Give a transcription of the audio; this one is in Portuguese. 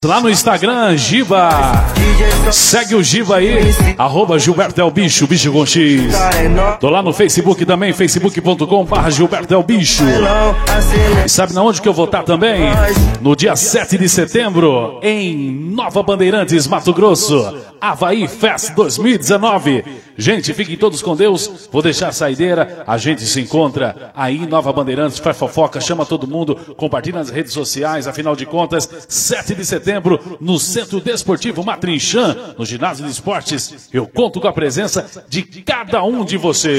Lá no Instagram, Giba. Segue o Giba aí, @Gilberto é o Bicho, Bicho com X. Tô lá no Facebook também, facebook.com/Gilberto é o Bicho. E sabe na onde que eu vou estar também? No dia 7 de setembro, em Nova Bandeirantes, Mato Grosso. Havaí Fest 2019. Gente, fiquem todos com Deus. Vou deixar a saideira. A gente se encontra aí em Nova Bandeirantes, faz fofoca, chama todo mundo, compartilha nas redes sociais. Afinal de contas, 7 de setembro, no Centro Desportivo Matrinchã, no Ginásio de Esportes. Eu conto com a presença de cada um de vocês.